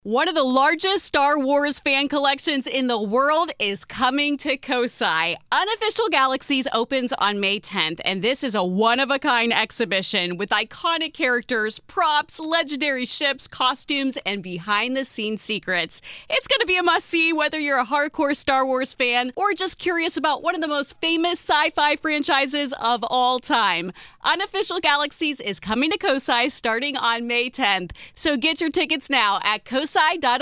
One of the largest Star Wars fan collections in the world is coming to Kosai. Unofficial Galaxies opens on May 10th, and this is a one-of-a-kind exhibition with iconic characters, props, legendary ships, costumes, and behind-the-scenes secrets. It's going to be a must-see whether you're a hardcore Star Wars fan or just curious about one of the most famous sci-fi franchises of all time. Unofficial Galaxies is coming to Kosai starting on May 10th, so get your tickets now at kosai.org.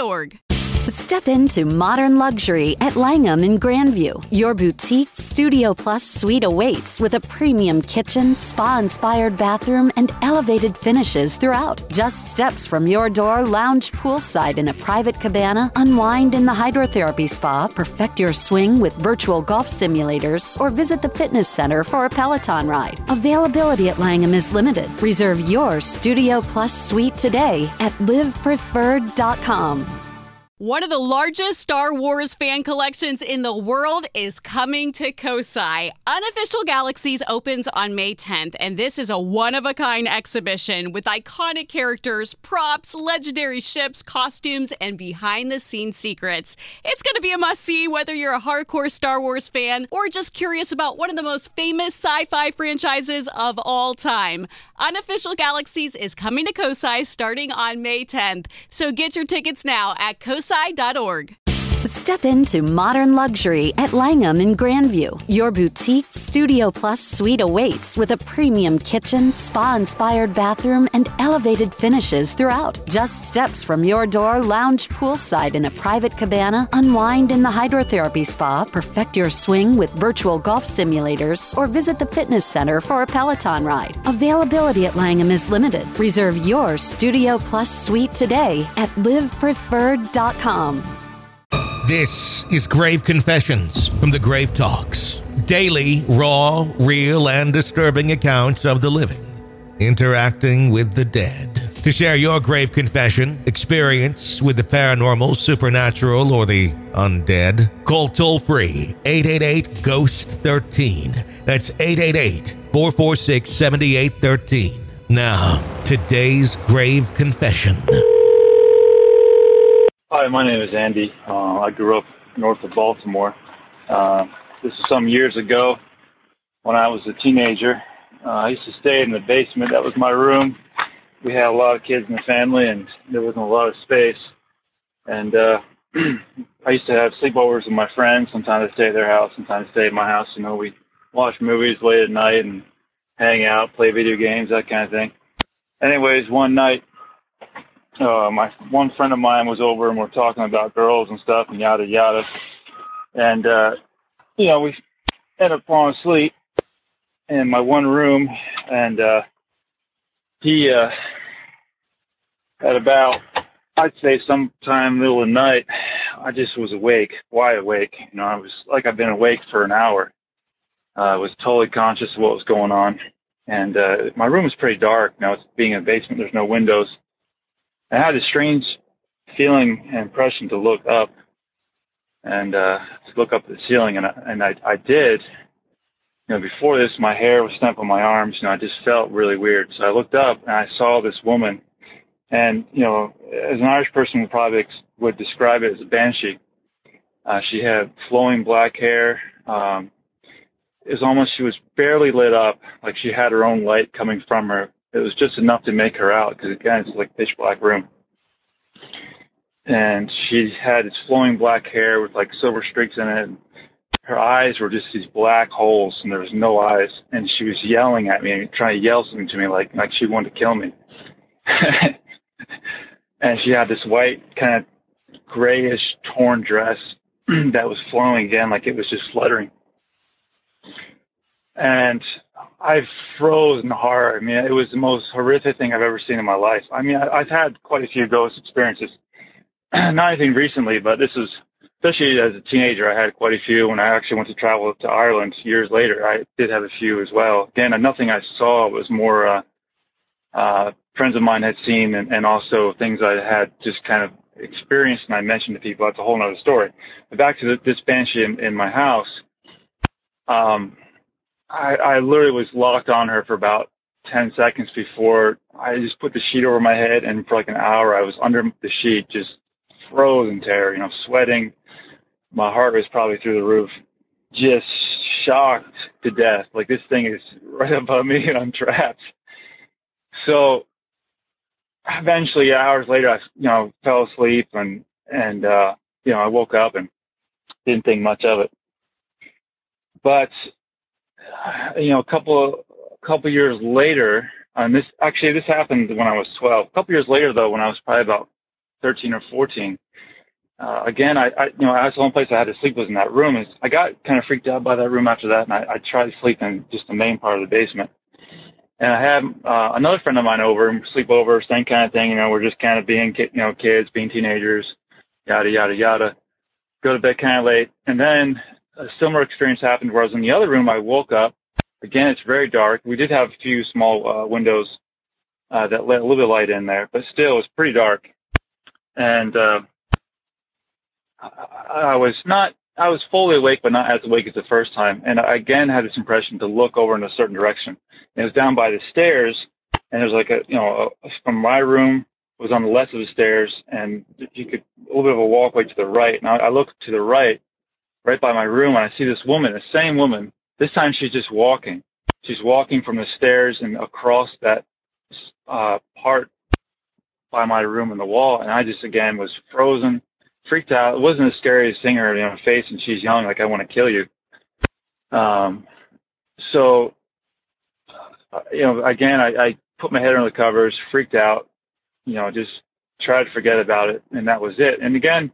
Step into modern luxury at Langham in Grandview. Your boutique Studio Plus suite awaits with a premium kitchen, spa-inspired bathroom, and elevated finishes throughout. Just steps from your door, lounge poolside in a private cabana, unwind in the hydrotherapy spa, perfect your swing with virtual golf simulators, or visit the fitness center for a Peloton ride. Availability at Langham is limited. Reserve your Studio Plus suite today at livepreferred.com. One of the largest Star Wars fan collections in the world is coming to Kosai. Unofficial Galaxies opens on May 10th, and this is a one-of-a-kind exhibition with iconic characters, props, legendary ships, costumes, and behind-the-scenes secrets. It's going to be a must-see whether you're a hardcore Star Wars fan or just curious about one of the most famous sci-fi franchises of all time. Unofficial Galaxies is coming to Kosai starting on May 10th, so get your tickets now at kosai.org. Step into modern luxury at Langham in Grandview. Your boutique Studio Plus suite awaits with a premium kitchen, spa-inspired bathroom, and elevated finishes throughout. Just steps from your door, lounge poolside in a private cabana, unwind in the hydrotherapy spa, perfect your swing with virtual golf simulators, or visit the fitness center for a Peloton ride. Availability at Langham is limited. Reserve your Studio Plus suite today at livepreferred.com. This is Grave Confessions from the Grave Talks. Daily, raw, real, and disturbing accounts of the living interacting with the dead. To share your grave confession, experience with the paranormal, supernatural, or the undead, call toll-free 888-GHOST-13. That's 888-446-7813. Now, today's grave confession. Hi, my name is Andy. I grew up north of Baltimore. This is some years ago when I was a teenager. I used to stay in the basement. That was my room. We had a lot of kids in the family, and there wasn't a lot of space. And I used to have sleepovers with my friends. Sometimes I'd stay at their house, sometimes I'd stay at my house. You know, we'd watch movies late at night and hang out, play video games, that kind of thing. Anyways, one night, my one friend of mine was over and we're talking about girls and stuff and yada yada. And, we ended up falling asleep in my one room, and he at about, I'd say sometime middle of the night, I just was awake, wide awake. You know, I was like I've been awake for an hour. I was totally conscious of what was going on. And my room is pretty dark. Now, it's being in a basement, there's no windows. I had a strange feeling and impression to look up and to look up at the ceiling, and I did. You know, before this, my hair was standing up on my arms, and I just felt really weird. So I looked up, and I saw this woman, and, you know, as an Irish person would describe it as a banshee. She had flowing black hair. It was almost, she was barely lit up, like she had her own light coming from her. It was just enough to make her out, because, again, it's like a pitch black room. And she had this flowing black hair with, like, silver streaks in it. Her eyes were just these black holes, and there was no eyes. And she was yelling at me and trying to yell something to me, like she wanted to kill me. And she had this white, kind of grayish, torn dress that was flowing again, like it was just fluttering. And I froze in horror. I mean, it was the most horrific thing I've ever seen in my life. I mean, I've had quite a few ghost experiences. Not anything recently, but this is, especially as a teenager, I had quite a few. When I actually went to travel to Ireland years later, I did have a few as well. Again, nothing I saw was more friends of mine had seen, and also things I had just kind of experienced, and I mentioned to people. That's a whole other story. But back to this banshee in my house, I literally was locked on her for about 10 seconds before I just put the sheet over my head, and for like an hour I was under the sheet just frozen terror, sweating. My heart was probably through the roof, just shocked to death. Like, this thing is right above me and I'm trapped. So eventually, hours later, I, fell asleep and I woke up and didn't think much of it. But, a couple years later, and this happened when I was 12. A couple years later, though, when I was probably about 13 or 14, again, I was the only place I had to sleep was in that room. And I got kind of freaked out by that room after that, and I tried to sleep in just the main part of the basement. And I had another friend of mine over, and sleep over, same kind of thing. We're just kind of being, kids, being teenagers, yada, yada, yada. Go to bed kind of late. And then a similar experience happened where I was in the other room. I woke up. Again, it's very dark. We did have a few small windows that let a little bit of light in there, but still, it was pretty dark. And I was fully awake, but not as awake as the first time. And I again had this impression to look over in a certain direction. And it was down by the stairs, and there's like from my room, it was on the left of the stairs, and you could, a little bit of a walkway to the right. And I look to the right by my room, and I see this woman, the same woman. This time she's just walking. She's walking from the stairs and across that part by my room and the wall. And I just, again, was frozen, freaked out. It wasn't as scary as seeing her in her face, and she's young, like, I want to kill you. So, again, I put my head under the covers, freaked out, just tried to forget about it, and that was it. And again,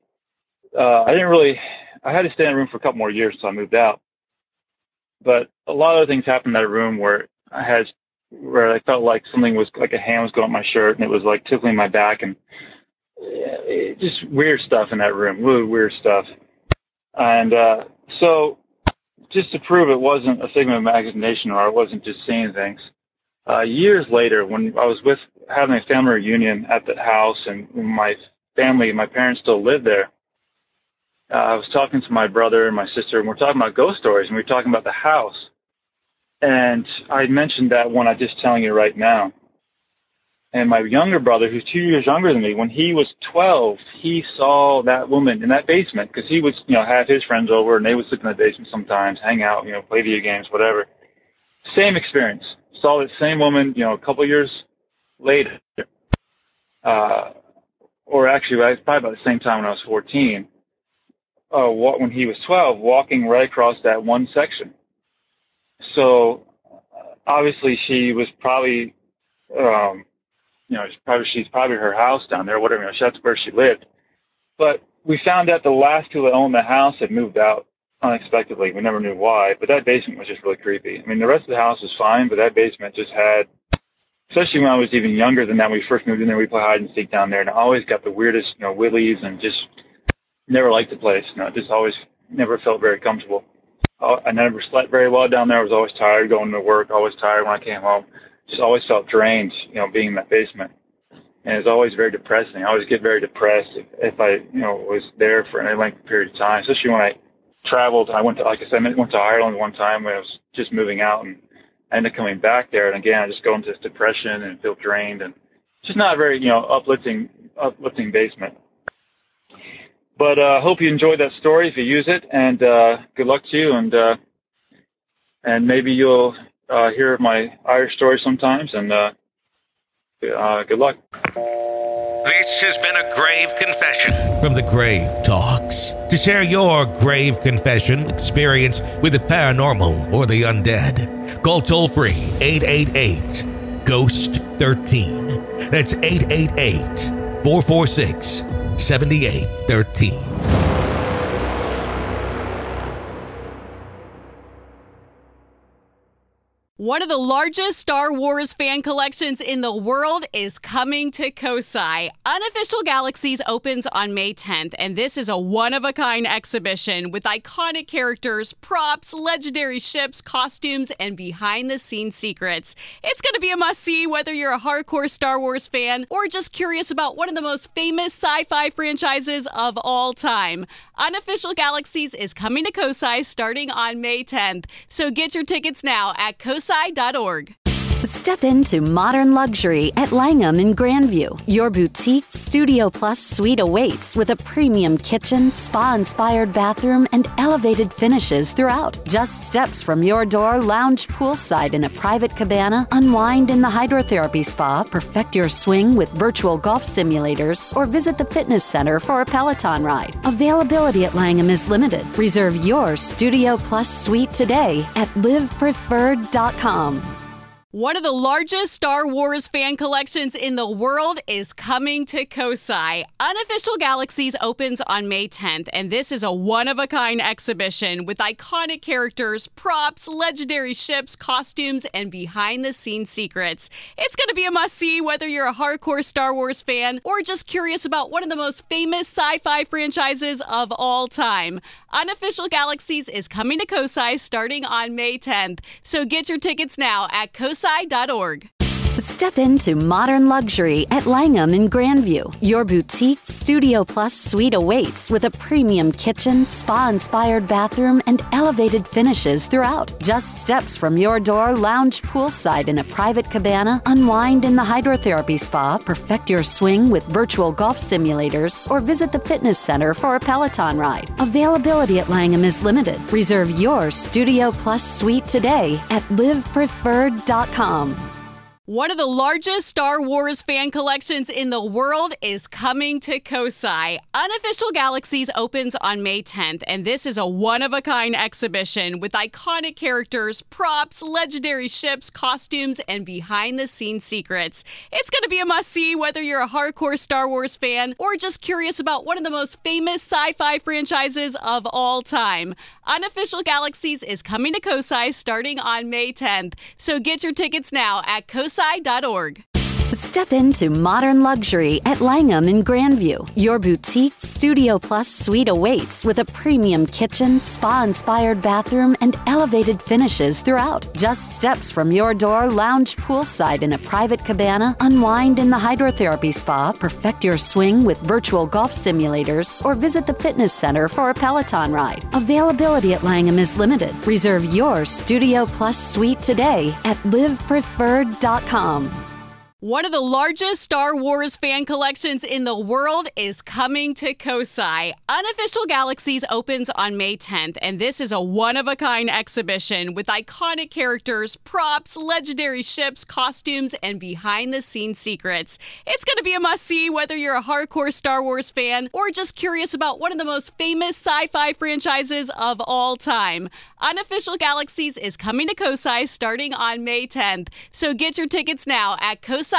I had to stay in the room for a couple more years until I moved out. But a lot of things happened in that room where I felt like something was, like a hand was going up my shirt, and it was like tickling my back, and just weird stuff in that room, really weird stuff. And so just to prove it wasn't a figment of imagination, or I wasn't just seeing things, years later, when I was having a family reunion at the house, and my parents still lived there, I was talking to my brother and my sister, and we're talking about ghost stories, and we were talking about the house. And I mentioned that one I'm just telling you right now. And my younger brother, who's 2 years younger than me, when he was 12, he saw that woman in that basement, because he would, have his friends over, and they would sleep in the basement sometimes, hang out, play video games, whatever. Same experience. Saw that same woman, a couple years later, or actually, probably about the same time when I was 14. When he was 12, walking right across that one section. So obviously she was probably, she's probably her house down there, whatever. That's where she lived. But we found out the last two that owned the house had moved out unexpectedly. We never knew why, but that basement was just really creepy. I mean, the rest of the house was fine, but that basement just had, especially when I was even younger than that, when we first moved in there, we played hide and seek down there, and I always got the weirdest, willies, and just never liked the place. Just always never felt very comfortable. I never slept very well down there. I was always tired going to work, always tired when I came home. Just always felt drained, being in that basement. And it was always very depressing. I always get very depressed if I, was there for any length of period of time, especially when I traveled. I went to Ireland one time when I was just moving out, and I ended up coming back there. And again, I just go into this depression and feel drained, and just not a very, uplifting basement. But I hope you enjoyed that story if you use it, and good luck to you, and maybe you'll hear my Irish story sometimes, and good luck. This has been a Grave Confession from the Grave Talks. To share your grave confession experience with the paranormal or the undead, call toll-free 888-GHOST-13. That's 888-446-7813. One of the largest Star Wars fan collections in the world is coming to Kosai. Unofficial Galaxies opens on May 10th, and this is a one-of-a-kind exhibition with iconic characters, props, legendary ships, costumes, and behind-the-scenes secrets. It's going to be a must-see whether you're a hardcore Star Wars fan or just curious about one of the most famous sci-fi franchises of all time. Unofficial Galaxies is coming to Kosai starting on May 10th, so get your tickets now at kosai.org. Step into modern luxury at Langham in Grandview. Your boutique Studio Plus suite awaits with a premium kitchen, spa-inspired bathroom, and elevated finishes throughout. Just steps from your door, lounge poolside in a private cabana, unwind in the hydrotherapy spa, perfect your swing with virtual golf simulators, or visit the fitness center for a Peloton ride. Availability at Langham is limited. Reserve your Studio Plus suite today at livepreferred.com. One of the largest Star Wars fan collections in the world is coming to Kosai. Unofficial Galaxies opens on May 10th, and this is a one-of-a-kind exhibition with iconic characters, props, legendary ships, costumes, and behind-the-scenes secrets. It's going to be a must-see whether you're a hardcore Star Wars fan or just curious about one of the most famous sci-fi franchises of all time. Unofficial Galaxies is coming to Kosai starting on May 10th, so get your tickets now at kosai.org. Step into modern luxury at Langham in Grandview. Your boutique Studio Plus suite awaits with a premium kitchen, spa-inspired bathroom, and elevated finishes throughout. Just steps from your door, lounge poolside in a private cabana, unwind in the hydrotherapy spa, perfect your swing with virtual golf simulators, or visit the fitness center for a Peloton ride. Availability at Langham is limited. Reserve your Studio Plus suite today at livepreferred.com. One of the largest Star Wars fan collections in the world is coming to Kosai. Unofficial Galaxies opens on May 10th, and this is a one-of-a-kind exhibition with iconic characters, props, legendary ships, costumes, and behind-the-scenes secrets. It's going to be a must-see whether you're a hardcore Star Wars fan or just curious about one of the most famous sci-fi franchises of all time. Unofficial Galaxies is coming to Kosai starting on May 10th, so get your tickets now at kosai.org. Step into modern luxury at Langham in Grandview. Your boutique Studio Plus suite awaits with a premium kitchen, spa-inspired bathroom, and elevated finishes throughout. Just steps from your door, lounge poolside in a private cabana, unwind in the hydrotherapy spa, perfect your swing with virtual golf simulators, or visit the fitness center for a Peloton ride. Availability at Langham is limited. Reserve your Studio Plus suite today at livepreferred.com. One of the largest Star Wars fan collections in the world is coming to Kosai. Unofficial Galaxies opens on May 10th, and this is a one-of-a-kind exhibition with iconic characters, props, legendary ships, costumes, and behind-the-scenes secrets. It's going to be a must-see whether you're a hardcore Star Wars fan or just curious about one of the most famous sci-fi franchises of all time. Unofficial Galaxies is coming to Kosai starting on May 10th, so get your tickets now at kosai.org.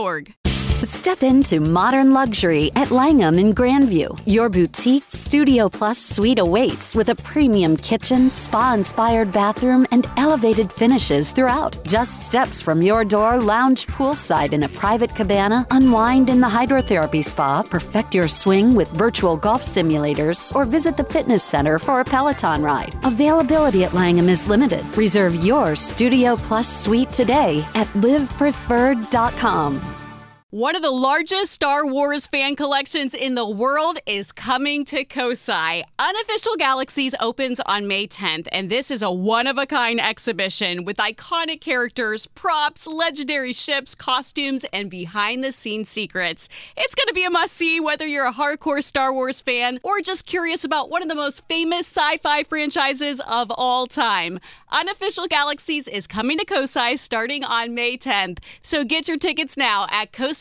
Step into modern luxury at Langham in Grandview. Your boutique Studio Plus suite awaits with a premium kitchen, spa-inspired bathroom, and elevated finishes throughout. Just steps from your door, lounge poolside in a private cabana, unwind in the hydrotherapy spa, perfect your swing with virtual golf simulators, or visit the fitness center for a Peloton ride. Availability at Langham is limited. Reserve your Studio Plus suite today at livepreferred.com. One of the largest Star Wars fan collections in the world is coming to Kosai. Unofficial Galaxies opens on May 10th, and this is a one-of-a-kind exhibition with iconic characters, props, legendary ships, costumes, and behind-the-scenes secrets. It's going to be a must-see whether you're a hardcore Star Wars fan or just curious about one of the most famous sci-fi franchises of all time. Unofficial Galaxies is coming to Kosai starting on May 10th, so get your tickets now at kosai.org.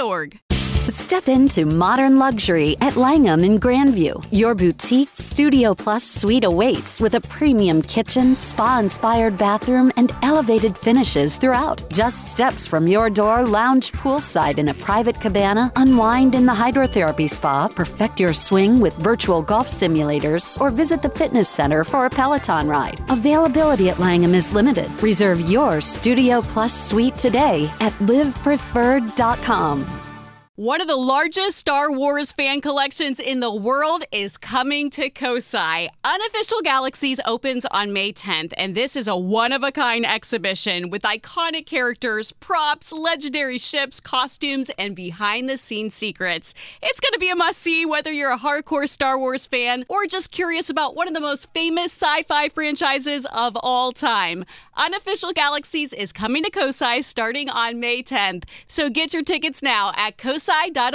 Step into modern luxury at Langham in Grandview. Your boutique Studio Plus suite awaits with a premium kitchen, spa-inspired bathroom, and elevated finishes throughout. Just steps from your door, lounge poolside in a private cabana, unwind in the hydrotherapy spa, perfect your swing with virtual golf simulators, or visit the fitness center for a Peloton ride. Availability at Langham is limited. Reserve your Studio Plus suite today at livepreferred.com. One of the largest Star Wars fan collections in the world is coming to Kosai. Unofficial Galaxies opens on May 10th, and this is a one-of-a-kind exhibition with iconic characters, props, legendary ships, costumes, and behind-the-scenes secrets. It's going to be a must-see whether you're a hardcore Star Wars fan or just curious about one of the most famous sci-fi franchises of all time. Unofficial Galaxies is coming to Kosai starting on May 10th, so get your tickets now at kosai.org.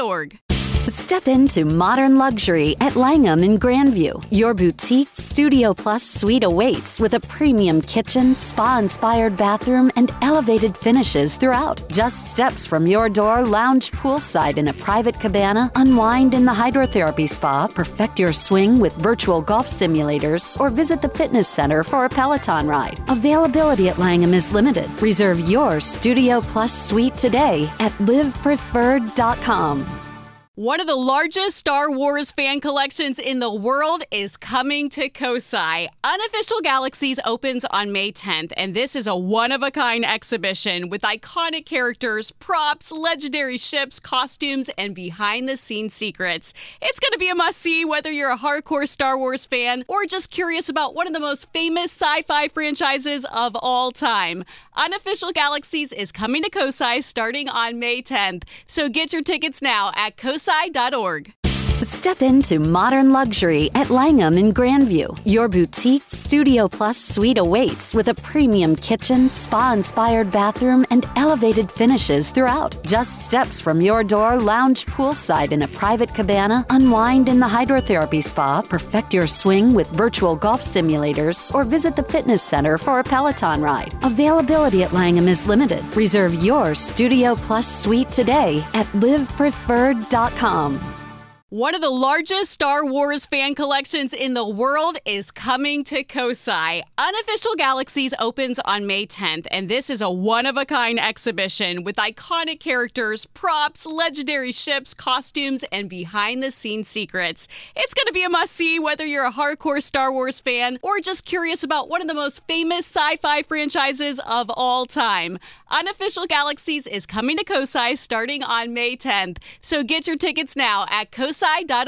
Step into modern luxury at Langham in Grandview. Your boutique Studio Plus suite awaits with a premium kitchen, spa-inspired bathroom, and elevated finishes throughout. Just steps from your door, lounge poolside in a private cabana, unwind in the hydrotherapy spa, perfect your swing with virtual golf simulators, or visit the fitness center for a Peloton ride. Availability at Langham is limited. Reserve your Studio Plus suite today at livepreferred.com. One of the largest Star Wars fan collections in the world is coming to Kosai. Unofficial Galaxies opens on May 10th, and this is a one-of-a-kind exhibition with iconic characters, props, legendary ships, costumes, and behind-the-scenes secrets. It's going to be a must-see whether you're a hardcore Star Wars fan or just curious about one of the most famous sci-fi franchises of all time. Unofficial Galaxies is coming to Kosai starting on May 10th, so get your tickets now at kosai.org. Step into modern luxury at Langham in Grandview. Your boutique Studio Plus suite awaits with a premium kitchen, spa-inspired bathroom, and elevated finishes throughout. Just steps from your door, lounge poolside in a private cabana, unwind in the hydrotherapy spa, perfect your swing with virtual golf simulators, or visit the fitness center for a Peloton ride. Availability at Langham is limited. Reserve your Studio Plus suite today at livepreferred.com. One of the largest Star Wars fan collections in the world is coming to Kosai. Unofficial Galaxies opens on May 10th, and this is a one-of-a-kind exhibition with iconic characters, props, legendary ships, costumes, and behind-the-scenes secrets. It's going to be a must-see whether you're a hardcore Star Wars fan or just curious about one of the most famous sci-fi franchises of all time. Unofficial Galaxies is coming to Kosai starting on May 10th, so get your tickets now at kosai.org.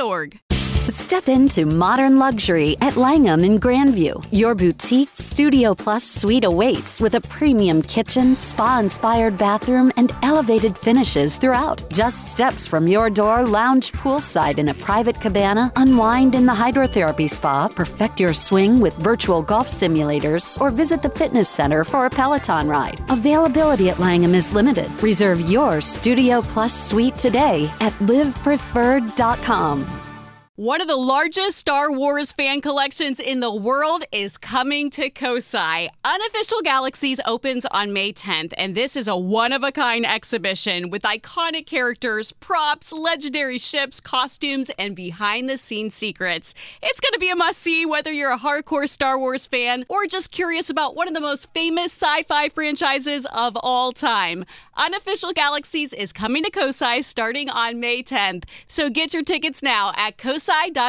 Step into modern luxury at Langham in Grandview. Your boutique Studio Plus suite awaits with a premium kitchen, spa-inspired bathroom, and elevated finishes throughout. Just steps from your door, lounge poolside in a private cabana, unwind in the hydrotherapy spa, perfect your swing with virtual golf simulators, or visit the fitness center for a Peloton ride. Availability at Langham is limited. Reserve your Studio Plus suite today at livepreferred.com. One of the largest Star Wars fan collections in the world is coming to Kosai. Unofficial Galaxies opens on May 10th, and this is a one-of-a-kind exhibition with iconic characters, props, legendary ships, costumes, and behind-the-scenes secrets. It's going to be a must-see whether you're a hardcore Star Wars fan or just curious about one of the most famous sci-fi franchises of all time. Unofficial Galaxies is coming to Kosai starting on May 10th, so get your tickets now at kosai.org.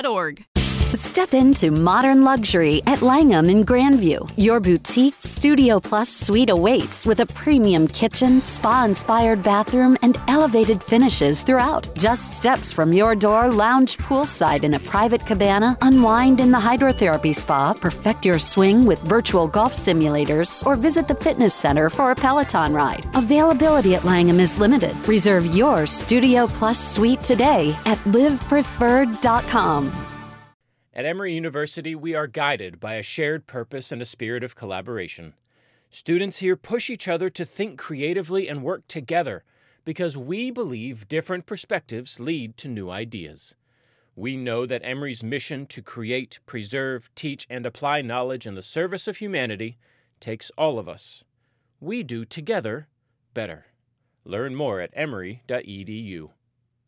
Step into modern luxury at Langham in Grandview. Your boutique Studio Plus suite awaits with a premium kitchen, spa-inspired bathroom, and elevated finishes throughout. Just steps from your door, lounge poolside in a private cabana, unwind in the hydrotherapy spa, perfect your swing with virtual golf simulators, or visit the fitness center for a Peloton ride. Availability at Langham is limited. Reserve your Studio Plus suite today at livepreferred.com. At Emory University, we are guided by a shared purpose and a spirit of collaboration. Students here push each other to think creatively and work together because we believe different perspectives lead to new ideas. We know that Emory's mission to create, preserve, teach, and apply knowledge in the service of humanity takes all of us. We do together better. Learn more at emory.edu.